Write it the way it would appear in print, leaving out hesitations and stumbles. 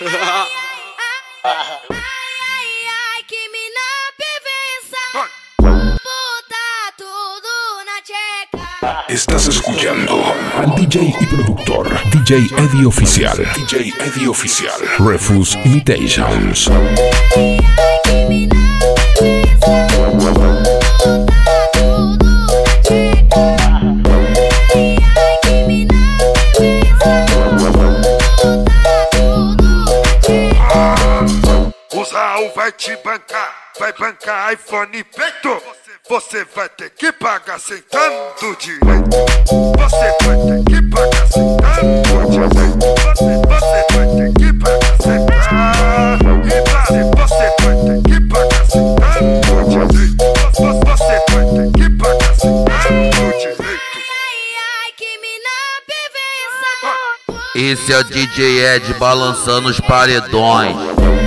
Ai, que mina bebença. Botar tudo na tcheca. Estás escuchando al DJ y productor DJ Eddie Oficial. DJ Eddie Oficial. Refuse Imitations. Vai te bancar, vai bancar iPhone e peito. Você vai ter que pagar sentando direito. Você vai ter que pagar sentando direito. Você vai ter que pagar sentando. E você vai ter que pagar sentando direito. Você vai ter que pagar sentando direito. Ai, que mina bebença. Esse é o DJ Ed balançando os paredões.